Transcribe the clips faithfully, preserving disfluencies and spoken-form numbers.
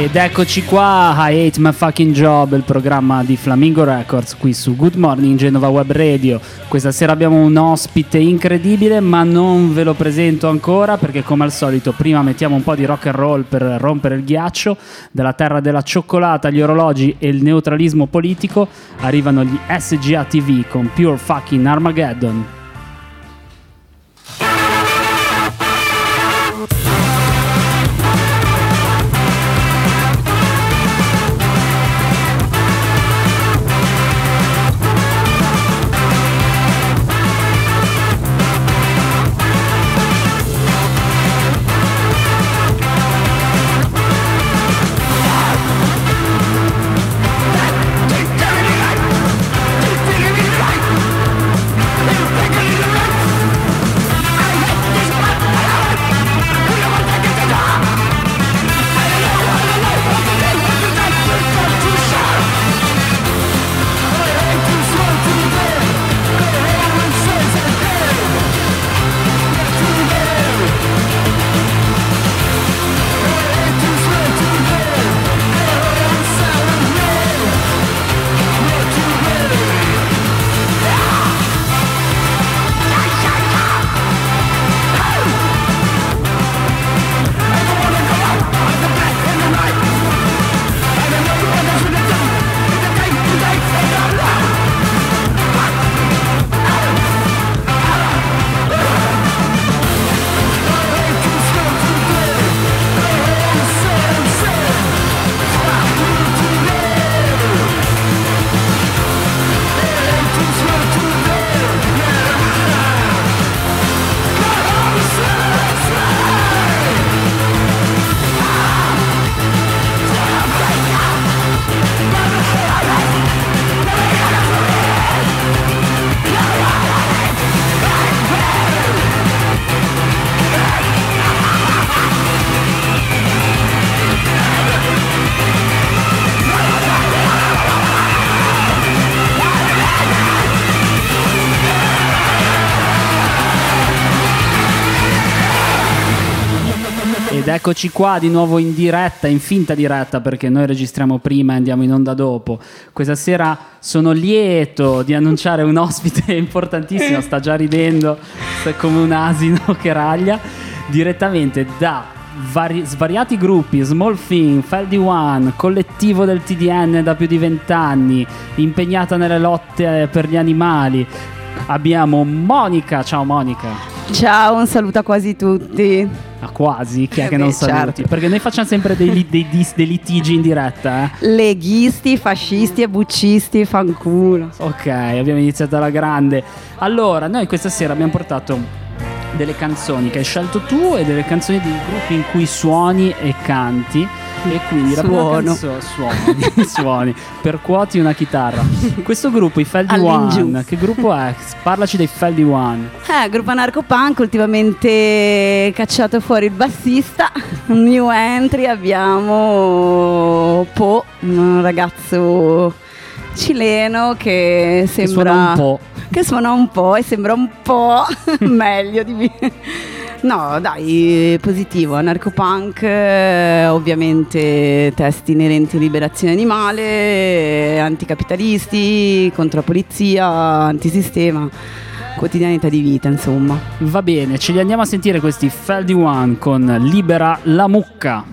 Ed eccoci qua, I Hate My Fucking Job, il programma di Flamingo Records qui su Good Morning Genova Web Radio. Questa sera abbiamo un ospite incredibile, ma non ve lo presento ancora perché come al solito prima mettiamo un po' di rock and roll per rompere il ghiaccio. Dalla terra della cioccolata, gli orologi e il neutralismo politico arrivano gli S G A T V con Pure Fucking Armageddon. Ed eccoci qua di nuovo in diretta, in finta diretta perché noi registriamo prima e andiamo in onda dopo. Questa sera sono lieto di annunciare un ospite importantissimo, sta già ridendo, sta come un asino che raglia, direttamente da vari, svariati gruppi, Small Thing, Feldy One, collettivo del T D N da più di vent'anni, impegnata nelle lotte per gli animali. Abbiamo Monica, ciao Monica. Ciao, un saluto a quasi tutti. Ah, quasi? Chi è eh che beh, non saluti? certo. Perché noi facciamo sempre dei, dei, dei, dei litigi in diretta, eh? Leghisti, fascisti e buccisti, fanculo. Ok, abbiamo iniziato alla grande. Allora, noi questa sera abbiamo portato delle canzoni che hai scelto tu e delle canzoni di gruppi in cui suoni e canti. E quindi la prima Suono. canzone suoni, suoni, percuoti una chitarra. Questo gruppo, i Feldy All'ingiù. One, che gruppo è? Parlaci dei Feldy One. Eh, gruppo anarco-punk, ultimamente cacciato fuori il bassista. New entry, abbiamo Po, un ragazzo cileno che sembra... Che suona un po'. Che suona un po' e sembra un po' meglio di me. No, dai, positivo, anarco-punk, eh, ovviamente testi inerenti a liberazione animale, anticapitalisti, contro la polizia, antisistema, quotidianità di vita, insomma. Va bene, ce li andiamo a sentire questi Feldy One con Libera la mucca.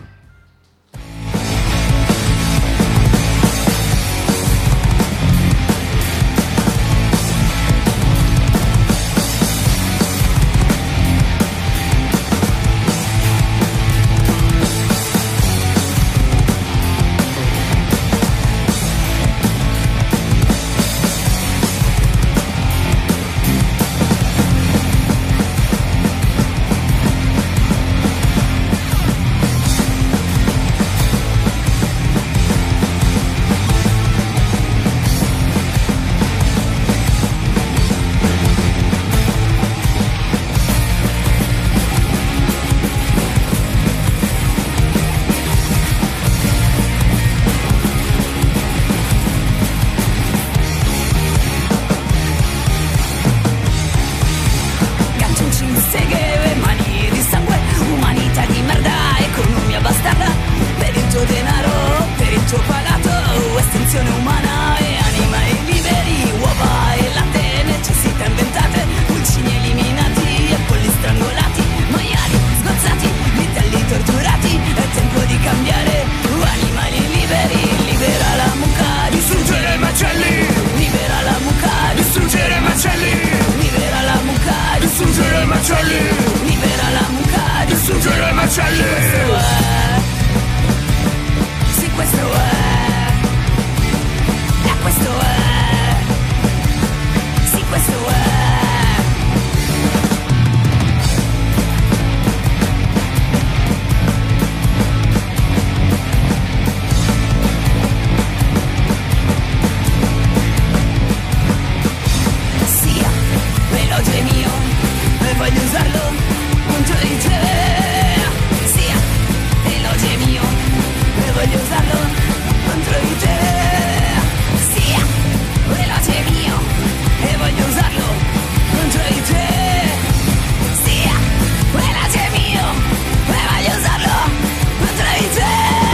Seghe, mani di sangue, umanità di merda, economia bastarda, per il tuo denaro condizione umana e animali liberi, uova e latte, necessità inventate, pulcini eliminati e polli strangolati, maiali sgozzati, vitelli torturati, è tempo di cambiare, animali liberi, libera la mucca, distruggere i macelli, libera la mucca, distruggere i macelli, libera la mucca, distruggere i macelli, libera la mucca, distruggere i macelli. Sì, questo è, e questo è, sì, questo è. Sia veloce mio, e voglio usarlo contro di te. Sia veloce mio, e voglio usarlo contro di te. Sia veloce mio, e voglio usarlo contro di te. Sia veloce mio, e voglio usarlo contro di te.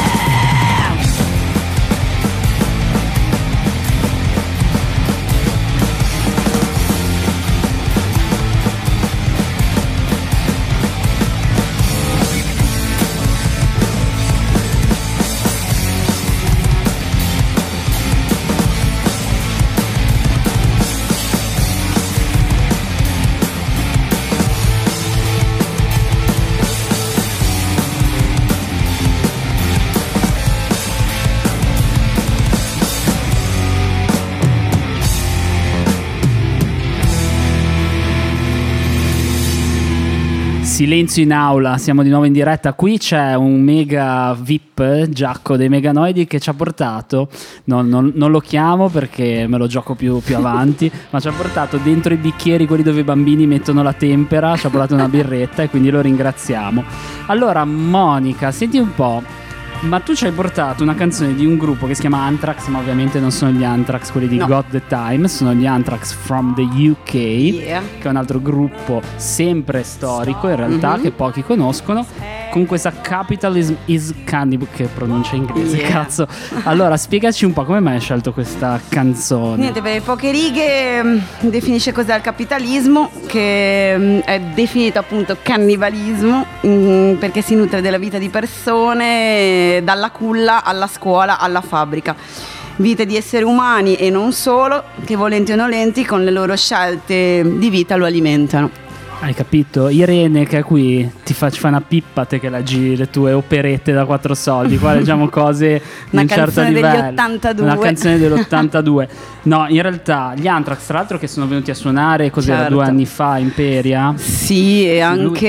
Silenzio in aula, siamo di nuovo in diretta. Qui c'è un mega V I P, Giacco dei Meganoidi, che ci ha portato, non, non- non lo chiamo perché me lo gioco più, più avanti, ma ci ha portato dentro i bicchieri, quelli dove i bambini mettono la tempera, ci ha portato una birretta e quindi lo ringraziamo. Allora Monica, senti un po', ma tu ci hai portato una canzone di un gruppo che si chiama Anthrax, ma ovviamente non sono gli Anthrax quelli di No. Got the Time, sono gli Anthrax from the U K, Yeah. che è un altro gruppo sempre storico in realtà, Mhm. che pochi conoscono, con questa Capitalism is Cannibal, che pronuncia inglese, Yeah. cazzo. Allora spiegaci un po' come mai hai scelto questa canzone. Niente, per le poche righe mh, definisce cos'è il capitalismo, che mh, è definito appunto cannibalismo, mh, perché si nutre della vita di persone, dalla culla alla scuola alla fabbrica. Vite di esseri umani e non solo, che volenti o nolenti con le loro scelte di vita lo alimentano. Hai capito? Irene che è qui ti fa, ci fa una pippa a te che leggi le tue operette da quattro soldi. Qua leggiamo cose di Una un certo canzone degli livello. ottantadue. Una canzone dell'ottantadue. No, in realtà gli Anthrax, tra l'altro, che sono venuti a suonare cos'era Certo. due anni fa a Imperia. Sì, e Sì,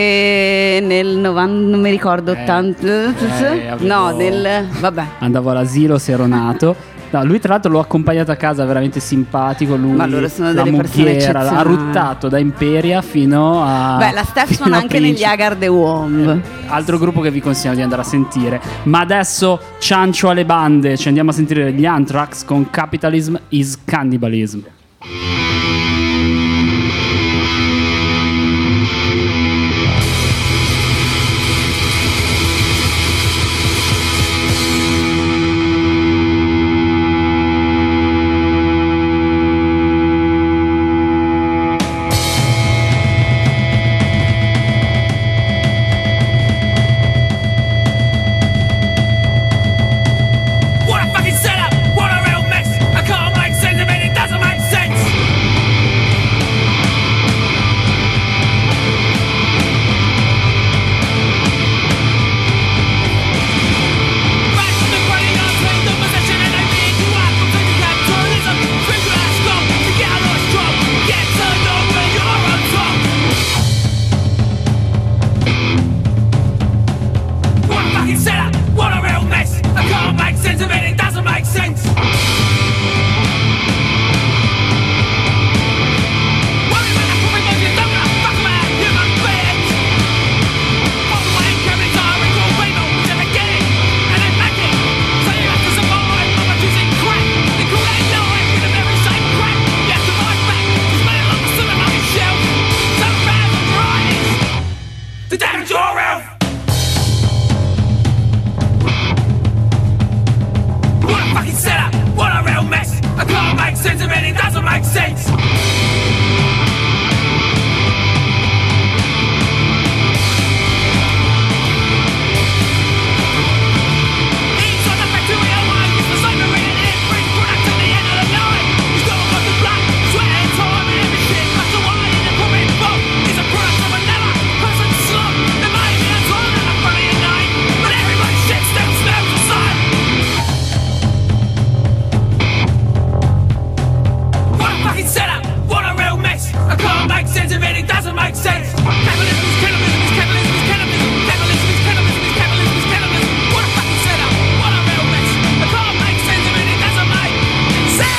anche nel novanta, non mi ricordo, Eh, ottanta, eh, avevo- no, nel, vabbè. Andavo all'asilo, se ero nato. No, lui tra l'altro l'ho accompagnato a casa, veramente simpatico. Lui, Ma loro sono la delle persone mughiera, ha eccezionali. ruttato da Imperia fino a. Beh, la Steph fino suona a anche negli Principe. Agar the Womb. Altro gruppo che vi consigliamo di andare a sentire. Ma adesso ciancio alle bande, ci andiamo a sentire gli Anthrax con Capitalism is Cannibalism. What a fucking setup! What a real mess! I can't make sense of it, it doesn't make sense! sense if it doesn't make sense. Capitalism is cannibalism is capitalism is cannibalism. Capitalism is cannibalism is capitalism is cannibalism. What a fucking setup. What a real mess. I can't make sense of it. It doesn't make sense.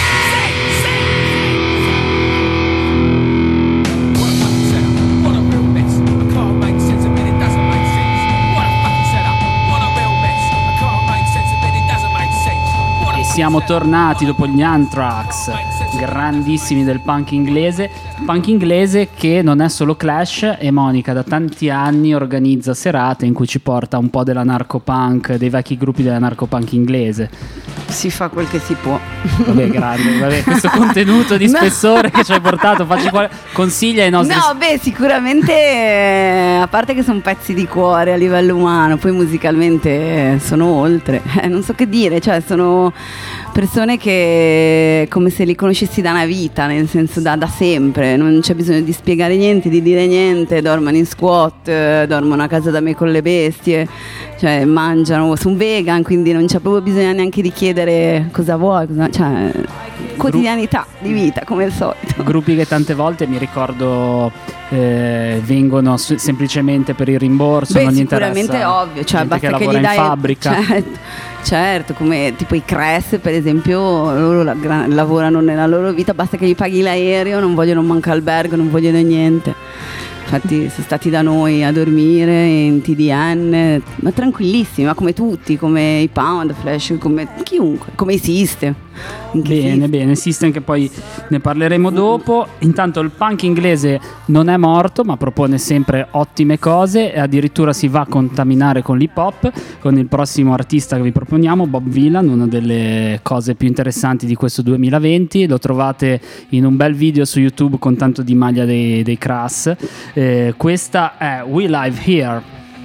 What a fucking setup. What a real mess. I can't make sense of it. It doesn't make sense. What a fucking setup. What a real mess. I can't make sense of it. It doesn't make sense. What a E siamo tornati dopo gli Anthrax, grandissimi del punk inglese. Punk inglese che non è solo Clash, e Monica da tanti anni organizza serate in cui ci porta un po' dell'anarcopunk, dei vecchi gruppi dell'anarcopunk inglese. Si fa quel che si può. Vabbè, grande, vabbè, questo contenuto di spessore che ci hai portato, facci qual- consiglia ai nostri... No, beh, sicuramente, eh, a parte che sono pezzi di cuore a livello umano, poi musicalmente eh, sono oltre, eh, non so che dire, cioè sono persone che come se li conoscessi da una vita, nel senso da, da sempre, non c'è bisogno di spiegare niente, di dire niente, dormono in squat, eh, dormono a casa da me con le bestie, cioè mangiano, sono vegan, quindi non c'è proprio bisogno neanche di chiedere cosa vuoi, cosa, cioè quotidianità di vita come al solito. Gruppi che tante volte mi ricordo eh, vengono su- semplicemente per il rimborso. Beh, non gli sicuramente interessa, è ovvio, cioè gente basta che che, lavora gli dai in fabbrica. certo, certo, come tipo i Crest per esempio, loro la- gra- lavorano nella loro vita, basta che gli paghi l'aereo, non vogliono manco albergo, non vogliono niente. Infatti sono stati da noi a dormire in T D N, ma tranquillissimi, ma come tutti, come i Pound, Flash, come chiunque, come i System. Anche Bene, System. bene, System che poi ne parleremo dopo. Intanto il punk inglese non è morto, ma propone sempre ottime cose e addirittura si va a contaminare con l'hip hop, con il prossimo artista che vi proponiamo, Bob Vylan, una delle cose più interessanti di questo duemilaventi. Lo trovate in un bel video su YouTube con tanto di maglia dei, dei Crass. Eh, questa è We Live Here.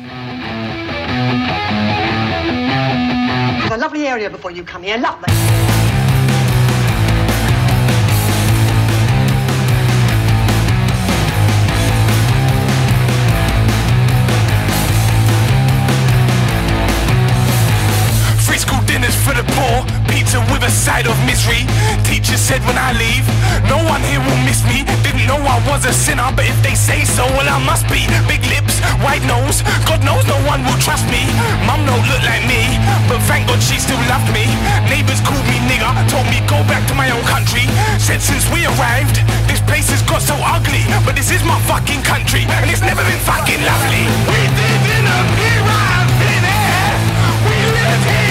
It's a lovely area before you come here, lovely. Free school dinners for the poor, pizza with a side of misery. Teacher said when I leave, no one here will miss me. Didn't know I was a sinner, but if they say so, well I must be. Big lips, white nose, God knows no one will trust me. Mum don't look like me, but thank God she still loved me. Neighbours called me nigger, told me go back to my own country. Said since we arrived, this place has got so ugly, but this is my fucking country, and it's never been fucking lovely. We live in a pyramid, we live here.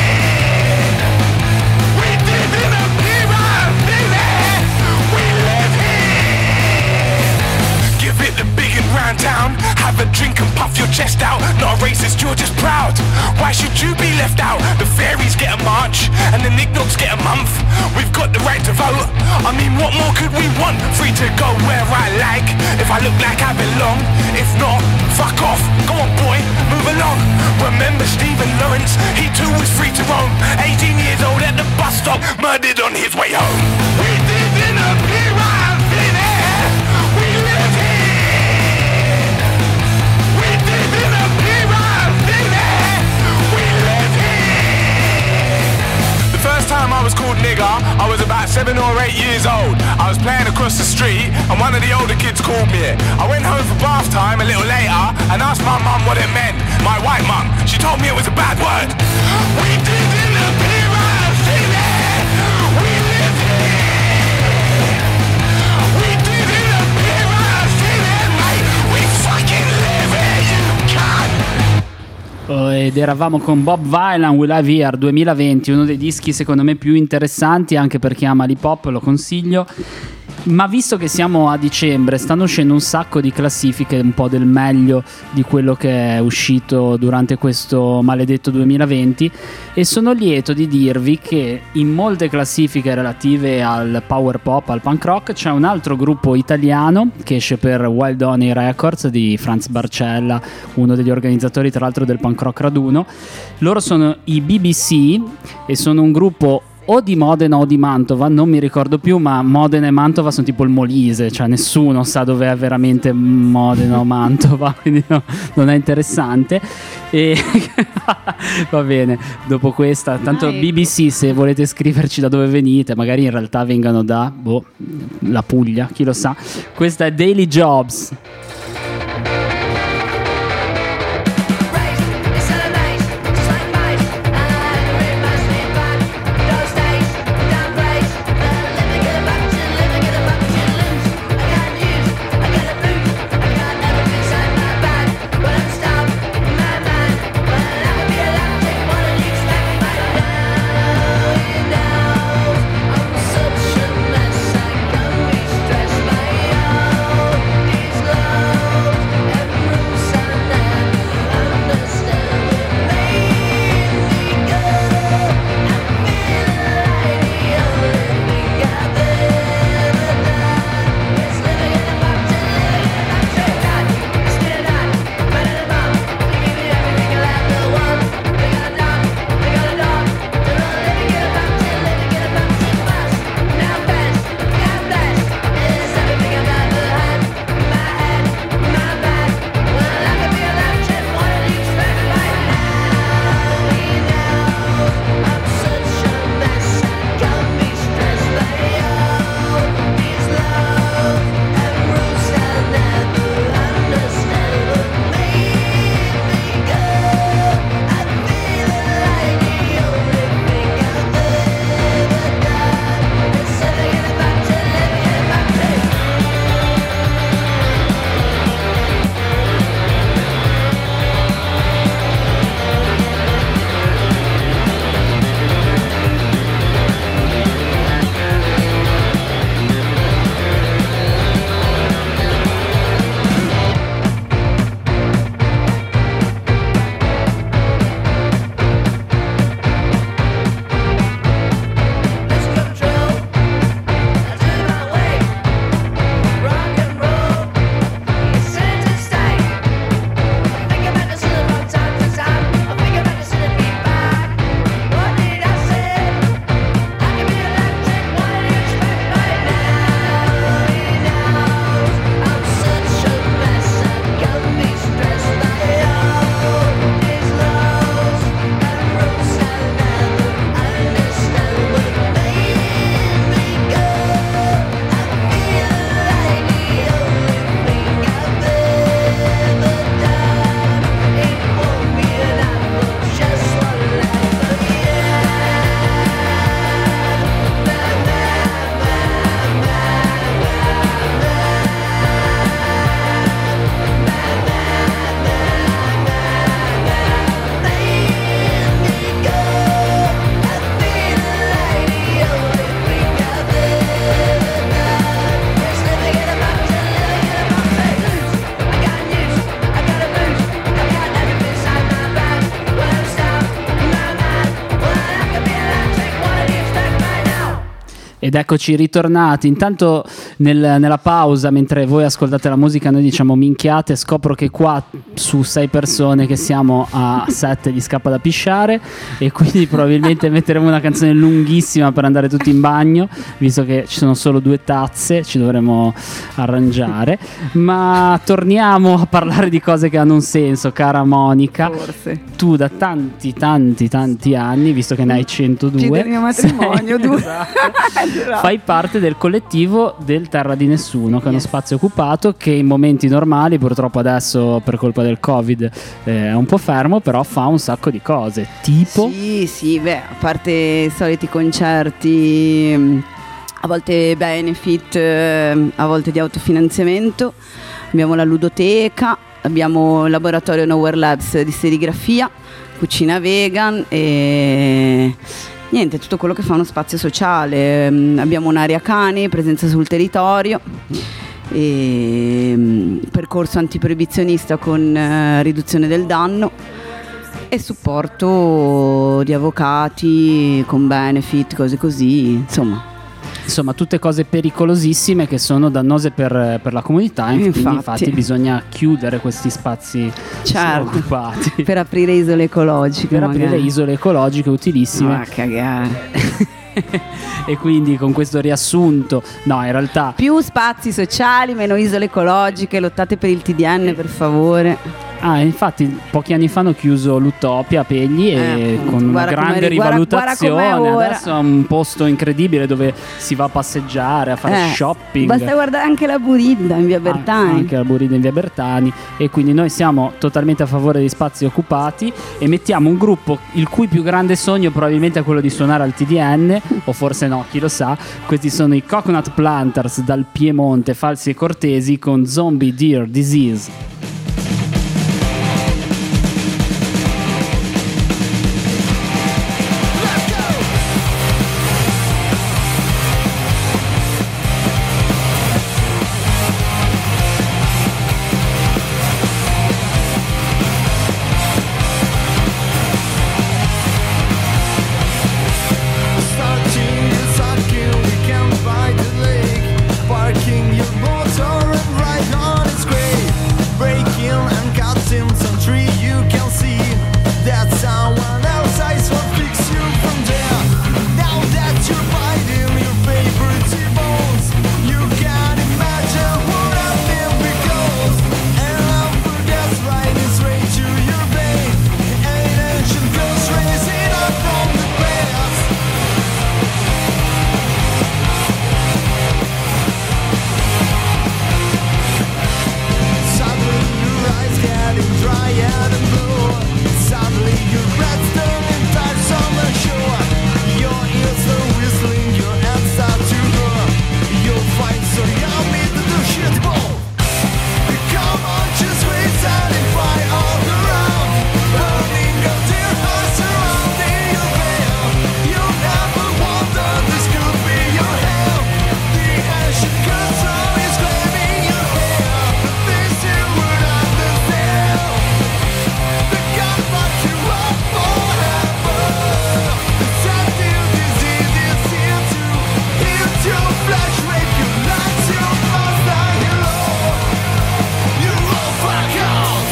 Down, have a drink and puff your chest out. Not a racist, you're just proud. Why should you be left out? The fairies get a march and the knickknacks get a month. We've got the right to vote. I mean, what more could we want? Free to go where I like, if I look like I belong. If not, fuck off. Go on boy, move along. Remember Stephen Lawrence, he too was free to roam. eighteen years old at the bus stop, murdered on his way home. We live in a pyramid, we live here. First time I was called nigger, I was about seven or eight years old. I was playing across the street and one of the older kids called me it. I went home for bath time a little later and asked my mum what it meant. My white mum, she told me it was a bad word. We did in the pyramid, we live here. We did in the pyramid, mate, we fucking live here, you can. Ed eravamo con Bob Vylan, We Live Here duemilaventi, uno dei dischi secondo me più interessanti, anche per chi ama l'hip hop, lo consiglio. Ma visto che siamo a dicembre, stanno uscendo un sacco di classifiche un po' del meglio di quello che è uscito durante questo maledetto duemilaventi, e sono lieto di dirvi che in molte classifiche relative al power pop, al punk rock, c'è un altro gruppo italiano che esce per Wild Honey Records di Franz Barcella, uno degli organizzatori tra l'altro del punk rock raduno. Loro sono i B B C e sono un gruppo o di Modena o di Mantova, non mi ricordo più, ma Modena e Mantova sono tipo il Molise, cioè nessuno sa dove è veramente Modena o Mantova, quindi no, non è interessante. E va bene, dopo questa, tanto Dai. B B C, se volete scriverci da dove venite, magari in realtà vengano da boh, la Puglia, chi lo sa. Questa è Daily Jobs. Ed eccoci ritornati. Intanto nel, nella pausa, mentre voi ascoltate la musica, noi diciamo minchiate. Scopro che qua su sei persone che siamo a sette gli scappa da pisciare, e quindi probabilmente metteremo una canzone lunghissima per andare tutti in bagno, visto che ci sono solo due tazze, ci dovremo arrangiare. Ma torniamo a parlare di cose che hanno un senso, cara Monica. Forse. Tu da tanti tanti tanti anni, visto che ne hai centodue, Ci del mio matrimonio, sei, due. esatto, fai parte del collettivo del Terra di Nessuno, che è uno Yes. spazio occupato che in momenti normali, purtroppo adesso per colpa del Covid eh, è un po' fermo, però fa un sacco di cose, tipo Sì, sì, beh, a parte i soliti concerti, mh, a volte benefit, eh, a volte di autofinanziamento, abbiamo la ludoteca, abbiamo il laboratorio Nowhere Labs di serigrafia, cucina vegan e niente, tutto quello che fa uno spazio sociale. Mm, abbiamo un'area cani, presenza sul territorio e mm, percorso antiproibizionista con eh, riduzione del danno e supporto di avvocati con benefit, cose così, insomma. insomma tutte cose pericolosissime che sono dannose per, per la comunità, e quindi Infatti. infatti bisogna chiudere questi spazi Certo. occupati Per aprire isole ecologiche per aprire magari. isole ecologiche utilissime. Ma cagare. E quindi con questo riassunto, no, in realtà Più spazi sociali, meno isole ecologiche, lottate per il T D N, per favore. Ah, infatti pochi anni fa hanno chiuso l'Utopia a Pegli e Eh, con una guarda grande com'è- guarda- rivalutazione guarda com'è ora. adesso è un posto incredibile dove si va a passeggiare, a fare Eh, shopping. Basta guardare anche la Buridda in via Ah, Bertani. anche la Burida in via Bertani. E quindi noi siamo totalmente a favore degli spazi occupati e mettiamo un gruppo il cui più grande sogno probabilmente è quello di suonare al T D N o forse no, chi lo sa. Questi sono i Coconut Planters dal Piemonte, falsi e cortesi, con Zombie Deer Disease. Starting and sucking, we can find the lake. Parking your motor and ride on its grave. Breaking and cutting some tree you can see. That someone else eyes will fix you from there. Now that you're biting your favorite T-bones, you can imagine what I feel because and love for that's right is straight to your vein. An ancient ghost raising up from the past. Suddenly your eyes getting dry and blue. Suddenly your breath turning tight on the shore. Your ears are whistling, your hands start to burn. You'll find so yummy to do shit more. Come on, just wait and fire all around. Burning up dear hearts surrounding your veil. You'll never wonder this could be your hell. The ancient control is claiming your hair. This you would understand. The gun fuck you up forever. The sensitive disease is here to hit your flesh, rape your lights, you must die alone. You will fuck off.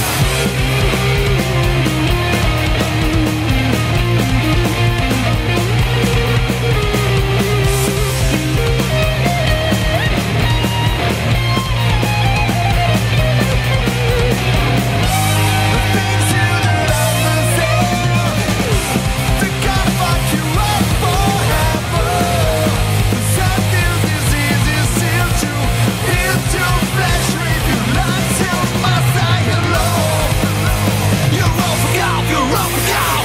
The things you don't understand. The gun fuck you up forever. The sensitive disease is here to hit your flesh, rape your lights, you must die alone. You're all fuck off, you're all fuck off.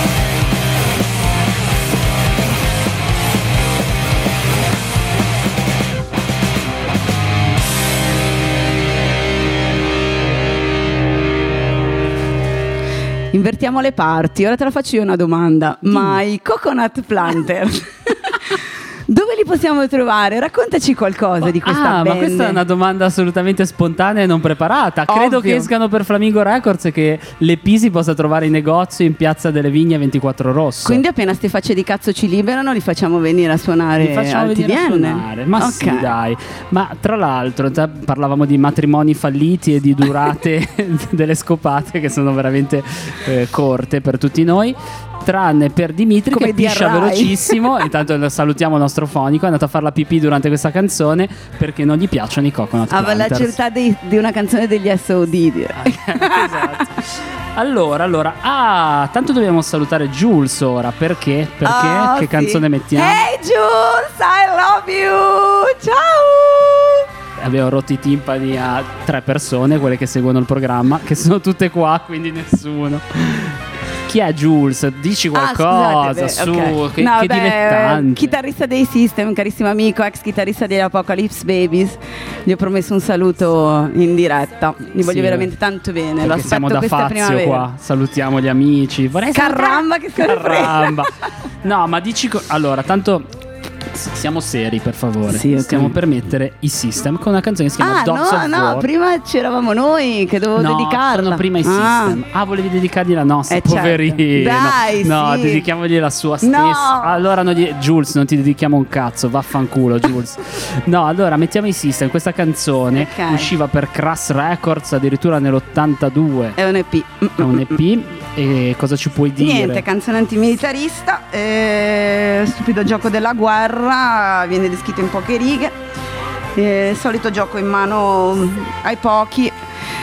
Invertiamo le parti. Ora te la faccio io una domanda. Ma i Coconut Planter dove li possiamo trovare? Raccontaci qualcosa di questa Ah, band. ma questa è una domanda assolutamente spontanea e non preparata. Credo Ovvio. che escano per Flamingo Records e che l'E P si possa trovare in negozio in Piazza delle Vigne ventiquattro Rosso. Quindi appena ste facce di cazzo ci liberano, li facciamo venire a suonare Li facciamo al venire a T D N. suonare. Ma sì, Ok. dai. Ma tra l'altro già parlavamo di matrimoni falliti e di durate delle scopate che sono veramente eh, corte per tutti noi. Tranne per Dimitri Come che piscia D R I. velocissimo. Intanto lo salutiamo il nostro fonico. È andato a fare la pipì durante questa canzone perché non gli piacciono i Coconut Aveva la Planters. certà dei- di una canzone degli S O D, direi. Esatto. Allora, allora, ah, tanto dobbiamo salutare Jules ora. Perché? Perché? Oh, che sì. canzone mettiamo? Hey Jules, I love you. Ciao. Abbiamo rotto i timpani a tre persone, quelle che seguono il programma, che sono tutte qua, quindi nessuno. Chi è Jules? Dici qualcosa, Ah, scusate, beh, su, ok. che, No, che beh, dilettante. chitarrista dei System, un carissimo amico, ex chitarrista degli Apocalypse Babies. Gli ho promesso un saluto in diretta. Gli voglio Sì, veramente tanto bene. Lo Perché aspetto siamo da questa Fazio primavera. qua. Salutiamo gli amici. Vorrei Caramba, che se ne frega. Caramba. No, ma dici co- allora, tanto s- siamo seri, per favore. Sì, ok. Stiamo per mettere i System con una canzone che si chiama Ah, Dogs no, of no, War. prima c'eravamo noi che dovevo No, dedicarla. sono prima i Ah. System. Ah, volevi dedicargli la nostra, Eh, certo. poverino. Dai, no, sì. dedichiamogli la sua stessa. No. Allora, non gli- Jules, non ti dedichiamo un cazzo, vaffanculo, Jules. No, allora mettiamo i System. Questa canzone Ok. usciva per Crass Records addirittura nell'ottantadue. È un E P. È un E P E cosa ci puoi dire? Niente, canzone antimilitarista, eh, stupido gioco della guerra, viene descritto in poche righe, eh, solito gioco in mano ai pochi,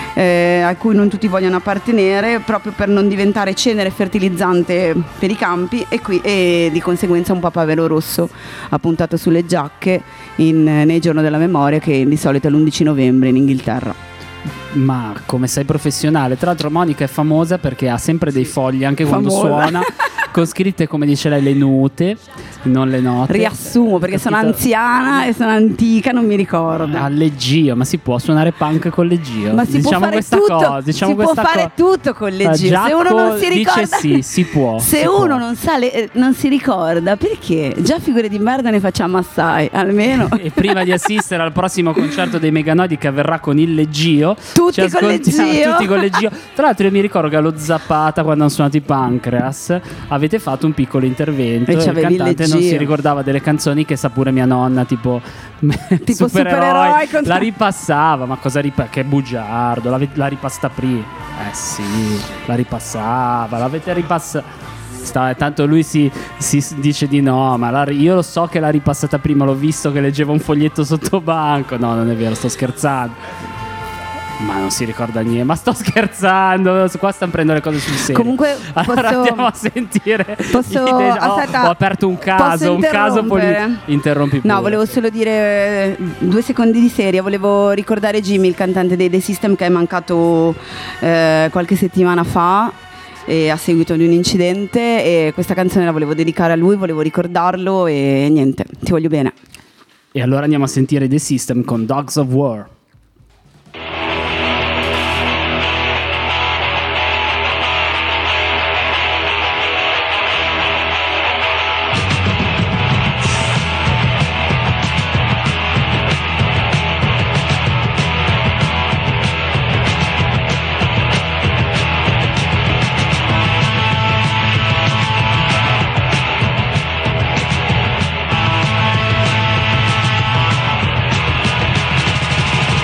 eh, a cui non tutti vogliono appartenere, proprio per non diventare cenere fertilizzante per i campi, e, qui, e di conseguenza un papavero rosso appuntato sulle giacche in, nei giorni della memoria, che di solito è l'undici novembre in Inghilterra. Ma come sei professionale? Tra l'altro Monica è famosa perché ha sempre dei fogli anche quando Famosa. suona con scritte, come dice lei, le note, non le note. Riassumo perché sono Capito? anziana e sono antica, non mi ricordo. Ah, leggio, ma si può suonare punk con leggio? Ma si diciamo può fare questa tutto, cosa, diciamo si può questa fare co- tutto con le Ah, G. Se uno non si Giacomo ricorda, dice sì, si può. Se si uno può. non sa le- eh, non si ricorda, perché già figure di merda ne facciamo assai, almeno. E prima di assistere al prossimo concerto dei Meganoidi che avverrà con il leggio, Tutti ci con ascoltiamo Leggio. tutti con leggio. Tra l'altro io mi ricordo che allo Zappata, quando hanno suonato i Pancreas, avete fatto un piccolo intervento E e il c'avevi il cantante non Leggio. si ricordava delle canzoni che sa pure mia nonna, tipo, Tipo supereroi contro- la ripassava. Ma cosa ripa- che bugiardo, l'ave- la ripasta prima. Eh sì, la ripassava, l'avete ripassata. Sta- tanto lui si, si s- dice di no, ma la- io lo so che l'ha ripassata prima, l'ho visto che leggeva un foglietto sotto banco. No, non è vero, sto scherzando. Ma non si ricorda niente, ma sto scherzando. Qua stanno prendendo le cose sul serio. Comunque allora posso- andiamo a sentire. Posso, i dei- oh, aspetta, ho aperto un posso caso, un caso poli- interrompere? interrompi pure. No, volevo solo dire eh, due secondi di serie. Volevo ricordare Jimmy, il cantante dei The System, che è mancato eh, qualche settimana fa e a seguito di un incidente, e questa canzone la volevo dedicare a lui, volevo ricordarlo e niente, ti voglio bene. E allora andiamo a sentire The System con Dogs of War. Dogs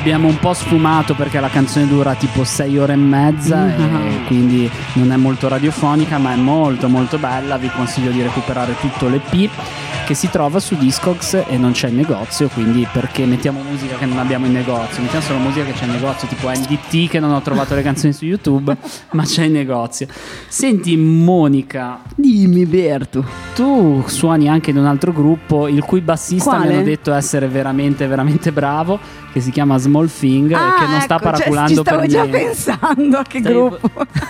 abbiamo un po' sfumato perché la canzone dura tipo sei ore e mezza Mm-hmm. e quindi non è molto radiofonica, ma è molto molto bella. Vi consiglio di recuperare tutto l'E P che si trova su Discogs e non c'è in negozio, quindi perché mettiamo musica che non abbiamo in negozio? Mettiamo solo musica che c'è in negozio, tipo N D T, che non ho trovato le canzoni su YouTube ma c'è in negozio. Senti Monica, Dimmi Berto. tu suoni anche in un altro gruppo il cui bassista Quale? mi hanno detto essere veramente veramente bravo, che si chiama Small Thing e che non sta ecco, cioè, paraculando ci stavo per già niente. pensando a che Stai- gruppo.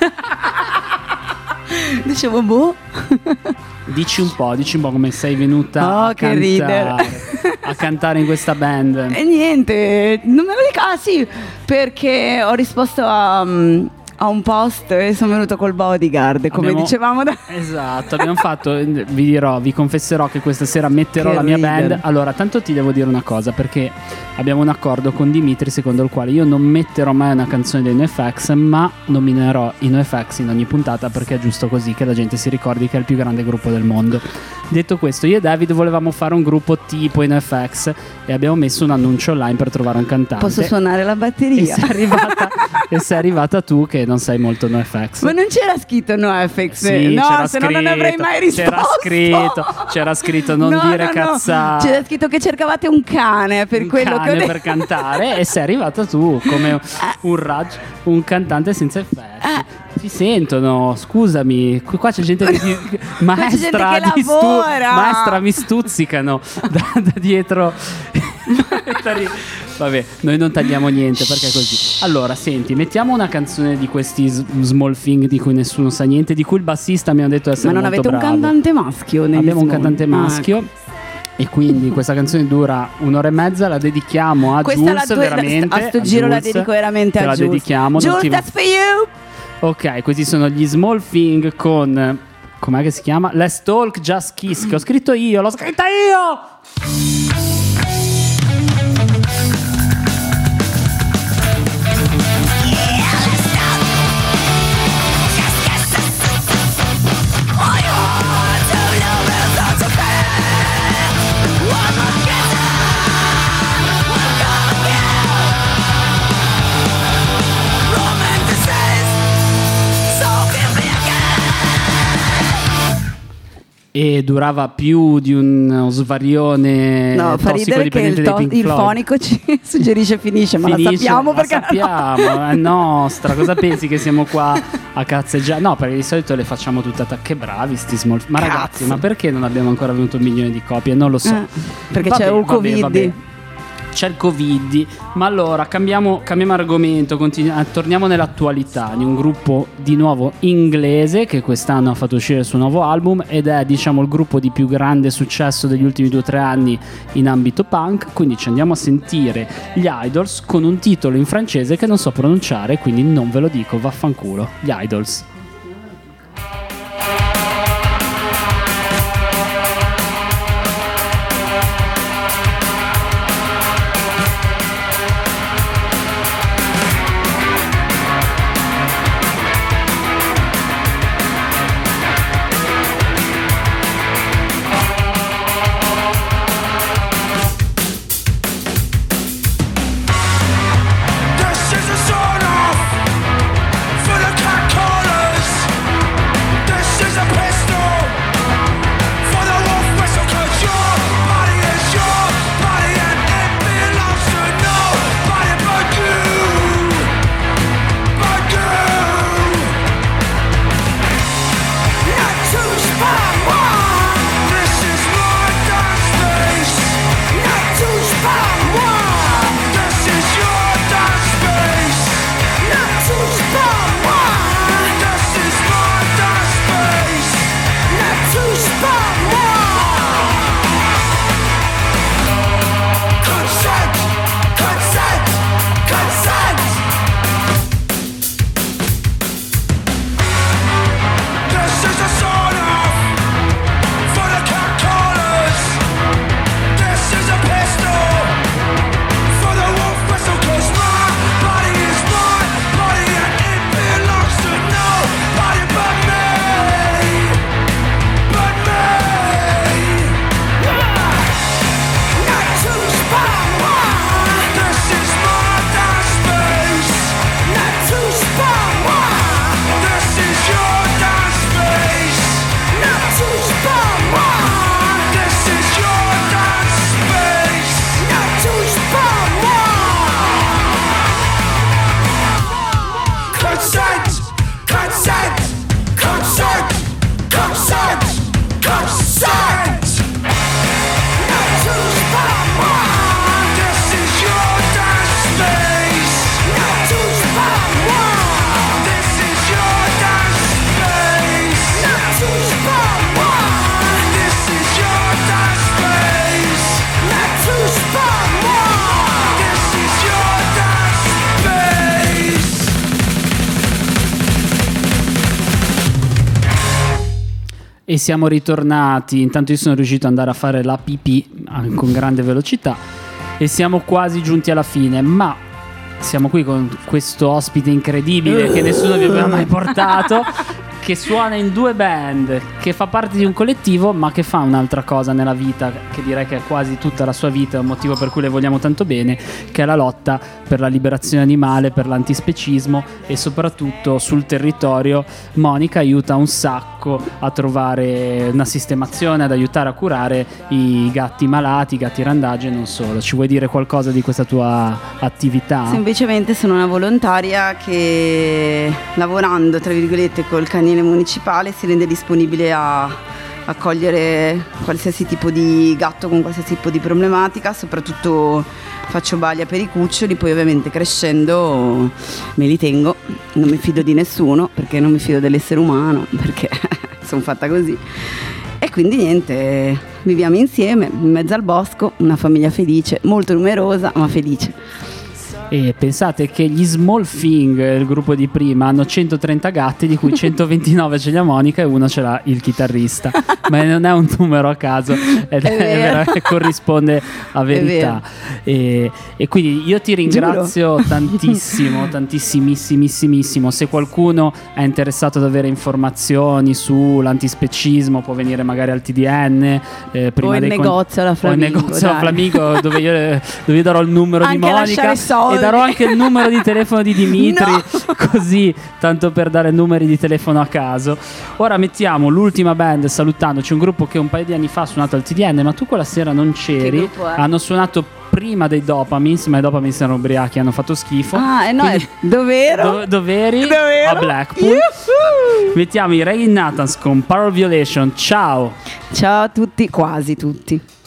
Dicevo boh. Dici un po', dici un po' come sei venuta Oh, a, che cantare, ridere. a cantare in questa band. E niente, non me lo dica. Ah sì, perché ho risposto a, mm, a un post e sono venuto col bodyguard, come Abbiamo- dicevamo da... Esatto, abbiamo fatto, vi dirò, vi confesserò che questa sera metterò Che la mia ridere. band. Allora, tanto ti devo dire una cosa, perché abbiamo un accordo con Dimitri secondo il quale io non metterò mai una canzone dei NoFX, ma nominerò i NoFX in ogni puntata, perché è giusto così, che la gente si ricordi che è il più grande gruppo del mondo. Detto questo, io e David volevamo fare un gruppo tipo i NoFX e abbiamo messo un annuncio online per trovare un cantante. Posso suonare la e batteria? sei arrivata, e sei arrivata tu che non sei molto NoFX. Ma non c'era scritto NoFX? Sì, no, c'era se no non avrei mai risposto. C'era scritto, c'era scritto non No, dire no, no. cazzate. C'era scritto che cercavate un cane per un quello cane che ho detto. per cantare e sei arrivata tu come un rag, un cantante senza effetti. Eh. Si sentono, scusami, qui- qua c'è gente che ti, maestra, gente che di stu- lavora. maestra mi stuzzicano da, da dietro. Vabbè, noi non tagliamo niente perché è così. Allora, senti, mettiamo una canzone di questi s- Small Thing di cui nessuno sa niente, di cui il bassista mi ha detto essere Ma non molto avete un bravo. cantante maschio? negli Abbiamo un Small? cantante Ah, maschio. ecco. E quindi questa canzone dura un'ora e mezza, la dedichiamo a Questa Jules, la do- veramente. a sto a giro la Jules. dedico veramente Te a la Jules. dedichiamo. non Jules, ti- that's for you. Ok, questi sono gli Small Thing con... Com'è che si chiama? Let's Talk Just Kiss, che ho scritto io, l'ho scritta io! E durava più di uno svarione No, fa ridere che tossicodipendente il, dei to- Pink il Floyd. fonico ci suggerisce finisce, ma Finisce, la sappiamo la perché sappiamo, è nostra. Cosa pensi che siamo qua a cazzeggiare? No, perché di solito le facciamo tutte a che bravi sti small. Ma Cazzo. ragazzi, ma perché non abbiamo ancora venuto un milione di copie? Non lo so. Eh, perché Vabbè, c'è un vabbè, Covid. vabbè. C'è il Covid, ma allora cambiamo, cambiamo argomento, continu- eh, torniamo nell'attualità di un gruppo di nuovo inglese che quest'anno ha fatto uscire il suo nuovo album ed è, diciamo, il gruppo di più grande successo degli ultimi due o tre anni in ambito punk, quindi ci andiamo a sentire gli Idols con un titolo in francese che non so pronunciare, quindi non ve lo dico, vaffanculo, gli Idols. This is a sign off for the cat callers. E siamo ritornati. Intanto io sono riuscito ad andare a fare la pipì con grande velocità e siamo quasi giunti alla fine, ma siamo qui con questo ospite incredibile che nessuno vi aveva mai portato, che suona in due band, che fa parte di un collettivo, ma che fa un'altra cosa nella vita, che direi che è quasi tutta la sua vita, è un motivo per cui le vogliamo tanto bene, che è la lotta per la liberazione animale, per l'antispecismo, e soprattutto sul territorio Monica aiuta un sacco a trovare una sistemazione, ad aiutare a curare i gatti malati, i gatti randagi e non solo. Ci vuoi dire qualcosa di questa tua attività? Semplicemente sono una volontaria che, lavorando tra virgolette col canile municipale, si rende disponibile a accogliere qualsiasi tipo di gatto con qualsiasi tipo di problematica. Soprattutto faccio baglia per i cuccioli, poi ovviamente crescendo me li tengo, non mi fido di nessuno perché non mi fido dell'essere umano, perché sono fatta così. E quindi niente, viviamo insieme in mezzo al bosco, una famiglia felice, molto numerosa ma felice. E pensate che gli Small Thing, il gruppo di prima, hanno centotrenta gatti, di cui centoventinove ce li ha Monica e uno ce l'ha il chitarrista. Ma non è un numero a caso, ed è, è vero, corrisponde a verità. E, e quindi io ti ringrazio Giuro. tantissimo, tantissimissimissimo. Se qualcuno è interessato ad avere informazioni sull'antispecismo, può venire magari al T D N, eh, prima o il dei negozio alla con... Flamingo, o il negozio alla Flamingo, dove io, dove io darò il numero anche di Monica e darò anche il numero di telefono di Dimitri, no. Così, tanto per dare numeri di telefono a caso. Ora mettiamo l'ultima band salutandoci, un gruppo che un paio di anni fa ha suonato al T D N, ma tu quella sera non c'eri. Hanno suonato prima dei Dopamins, ma i Dopamins erano ubriachi, hanno fatto schifo. Ah, e no, quindi, dov'ero? Do, dov'eri? Dov'ero? A Blackpool. Yuhu! Mettiamo i Reign Nathans con Power Violation. Ciao. Ciao a tutti, quasi tutti.